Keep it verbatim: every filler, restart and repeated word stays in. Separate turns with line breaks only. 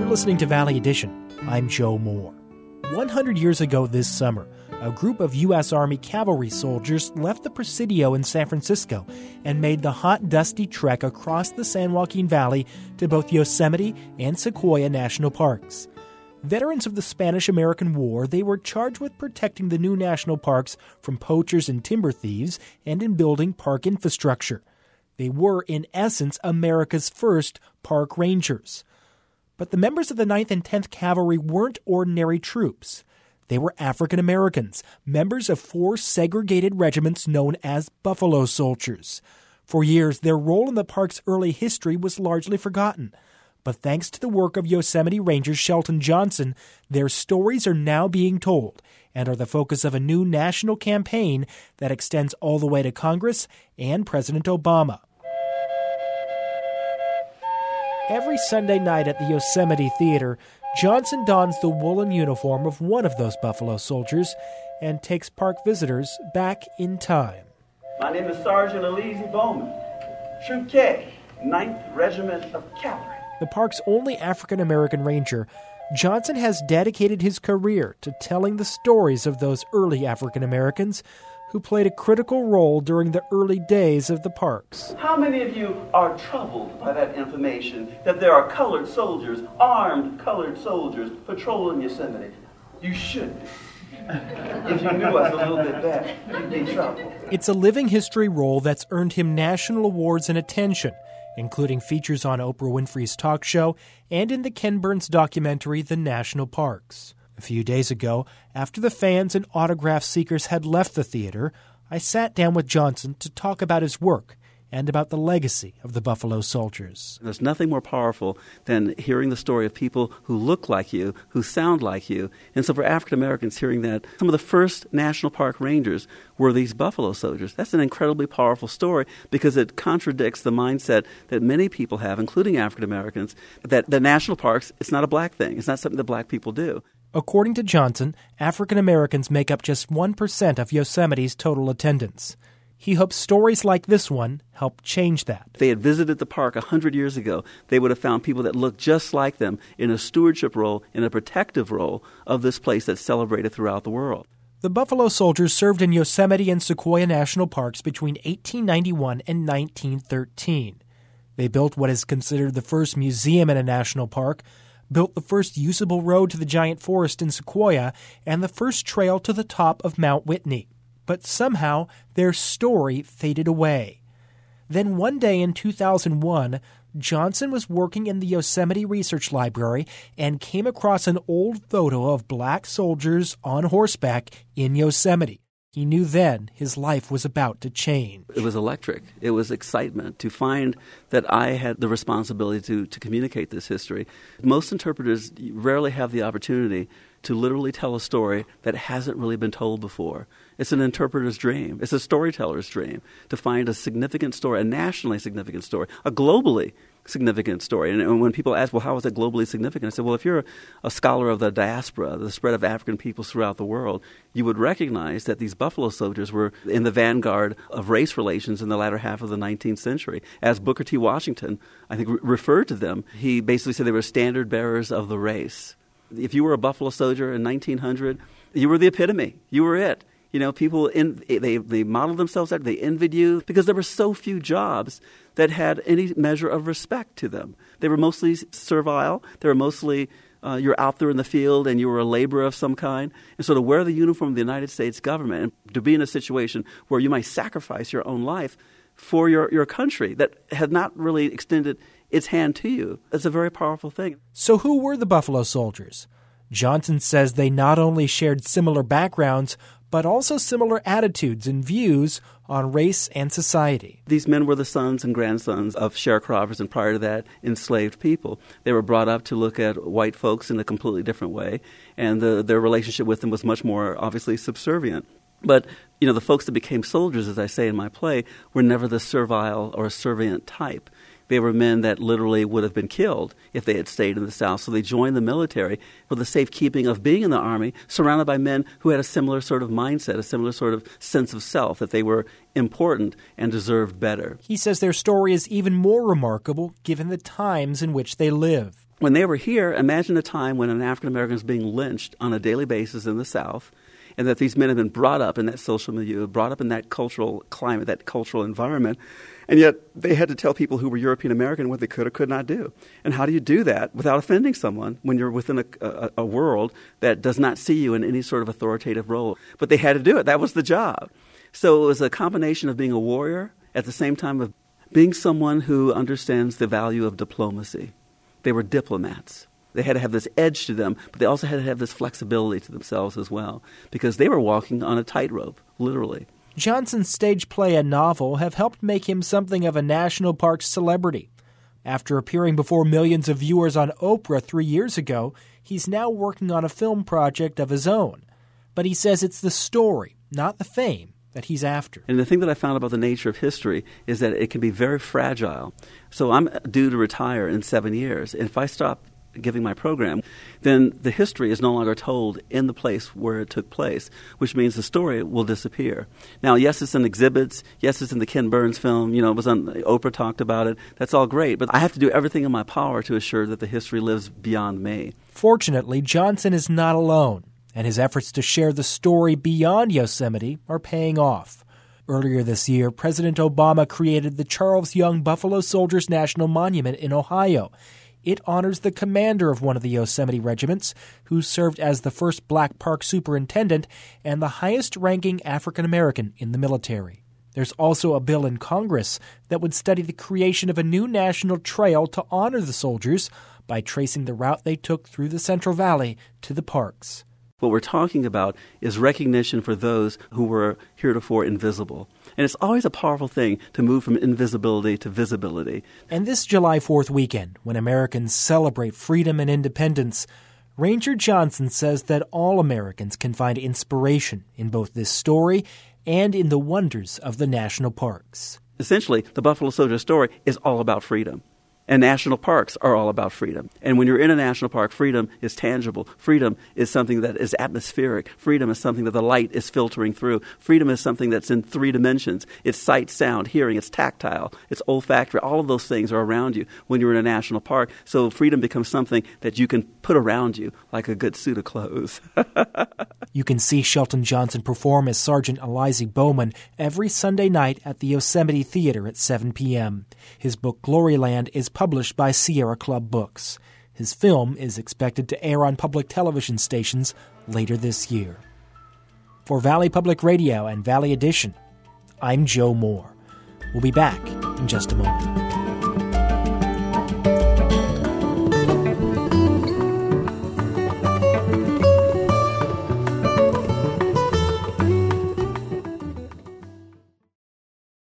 listening to Valley Edition. I'm Joe Moore. one hundred years ago this summer, a group of U S Army cavalry soldiers left the Presidio in San Francisco and made the hot, dusty trek across the San Joaquin Valley to both Yosemite and Sequoia National Parks. Veterans of the Spanish-American War, they were charged with protecting the new national parks from poachers and timber thieves and in building park infrastructure. They were, in essence, America's first park rangers. But the members of the ninth and tenth Cavalry weren't ordinary troops. They were African Americans, members of four segregated regiments known as Buffalo Soldiers. For years, their role in the park's early history was largely forgotten. But thanks to the work of Yosemite Ranger Shelton Johnson, their stories are now being told and are the focus of a new national campaign that extends all the way to Congress and President Obama. Every Sunday night at the Yosemite Theater, Johnson dons the woolen uniform of one of those Buffalo Soldiers and takes park visitors back in time.
My name is Sergeant Aleezy Bowman, Troop K, ninth Regiment of Cavalry.
The park's only African-American ranger, Johnson has dedicated his career to telling the stories of those early African-Americans who played a critical role during the early days of the parks.
How many of you are troubled by that information that there are colored soldiers, armed colored soldiers, patrolling Yosemite? You should be. If you knew us a little bit better, you'd be in trouble.
It's a living history role that's earned him national awards and attention, including features on Oprah Winfrey's talk show and in the Ken Burns documentary, The National Parks. A few days ago, after the fans and autograph seekers had left the theater, I sat down with Johnson to talk about his work and about the legacy of the Buffalo Soldiers.
There's nothing more powerful than hearing the story of people who look like you, who sound like you. And so for African Americans, hearing that some of the first National Park Rangers were these Buffalo Soldiers, that's an incredibly powerful story because it contradicts the mindset that many people have, including African Americans, that the national parks, it's not a black thing. It's not something that black people do.
According to Johnson, African Americans make up just one percent of Yosemite's total attendance. He hopes stories like this one help change that.
If they had visited the park one hundred years ago, they would have found people that looked just like them in a stewardship role, in a protective role of this place that's celebrated throughout the world.
The Buffalo Soldiers served in Yosemite and Sequoia National Parks between eighteen ninety-one and nineteen thirteen. They built what is considered the first museum in a national park, built the first usable road to the giant forest in Sequoia, and the first trail to the top of Mount Whitney. But somehow their story faded away. Then one day in two thousand one, Johnson was working in the Yosemite Research Library and came across an old photo of black soldiers on horseback in Yosemite. He knew then his life was about to change.
It was electric. It was excitement to find that I had the responsibility to, to communicate this history. Most interpreters rarely have the opportunity to literally tell a story that hasn't really been told before. It's an interpreter's dream. It's a storyteller's dream to find a significant story, a nationally significant story, a globally significant story. And, and when people ask, well, how is it globally significant? I said, well, if you're a, a scholar of the diaspora, the spread of African peoples throughout the world, you would recognize that these Buffalo Soldiers were in the vanguard of race relations in the latter half of the nineteenth century. As Booker T. Washington, I think, re- referred to them, he basically said they were standard bearers of the race. If you were a Buffalo Soldier in nineteen hundred, you were the epitome. You were it. You know, people, in, they, they modeled themselves after, they envied you because there were so few jobs that had any measure of respect to them. They were mostly servile. They were mostly, uh, you're out there in the field and you were a laborer of some kind. And so to wear the uniform of the United States government and to be in a situation where you might sacrifice your own life for your, your country that had not really extended its hand to you, that's a very powerful thing.
So who were the Buffalo Soldiers? Johnson says they not only shared similar backgrounds, but also similar attitudes and views on race and society.
These men were the sons and grandsons of sharecroppers and prior to that, enslaved people. They were brought up to look at white folks in a completely different way, and the, their relationship with them was much more obviously subservient. But, you know, the folks that became soldiers, as I say in my play, were never the servile or servient type. They were men that literally would have been killed if they had stayed in the South. So they joined the military for the safekeeping of being in the Army, surrounded by men who had a similar sort of mindset, a similar sort of sense of self, that they were important and deserved better.
He says their story is even more remarkable given the times in which they live.
When they were here, imagine a time when an African American is being lynched on a daily basis in the South, and that these men have been brought up in that social milieu, brought up in that cultural climate, that cultural environment, and yet they had to tell people who were European American what they could or could not do. And how do you do that without offending someone when you're within a, a, a world that does not see you in any sort of authoritative role? But they had to do it. That was the job. So it was a combination of being a warrior at the same time of being someone who understands the value of diplomacy. They were diplomats. They had to have this edge to them, but they also had to have this flexibility to themselves as well, because they were walking on a tightrope, literally.
Johnson's stage play and novel have helped make him something of a national park celebrity. After appearing before millions of viewers on Oprah three years ago, he's now working on a film project of his own. But he says it's the story, not the fame, that he's after.
And the thing that I found about the nature of history is that it can be very fragile. So I'm due to retire in seven years. And if I stop giving my program, then the history is no longer told in the place where it took place, which means the story will disappear. Now, yes, it's in exhibits. Yes, it's in the Ken Burns film. You know, it was on Oprah talked about it. That's all great. But I have to do everything in my power to assure that the history lives beyond me.
Fortunately, Johnson is not alone, and his efforts to share the story beyond Yosemite are paying off. Earlier this year, President Obama created the Charles Young Buffalo Soldiers National Monument in Ohio. It honors the commander of one of the Yosemite regiments, who served as the first black park superintendent and the highest-ranking African-American in the military. There's also a bill in Congress that would study the creation of a new national trail to honor the soldiers by tracing the route they took through the Central Valley to the parks.
What we're talking about is recognition for those who were heretofore invisible. And it's always a powerful thing to move from invisibility to visibility.
And this July fourth weekend, when Americans celebrate freedom and independence, Ranger Johnson says that all Americans can find inspiration in both this story and in the wonders of the national parks.
Essentially, the Buffalo Soldier story is all about freedom. And national parks are all about freedom. And when you're in a national park, freedom is tangible. Freedom is something that is atmospheric. Freedom is something that the light is filtering through. Freedom is something that's in three dimensions. It's sight, sound, hearing. It's tactile. It's olfactory. All of those things are around you when you're in a national park. So freedom becomes something that you can put around you like a good suit of clothes.
You can see Shelton Johnson perform as Sergeant Eliza Bowman every Sunday night at the Yosemite Theater at seven p.m. His book Gloryland is published by Sierra Club Books. His film is expected to air on public television stations later this year. For Valley Public Radio and Valley Edition, I'm Joe Moore. We'll be back in just a moment.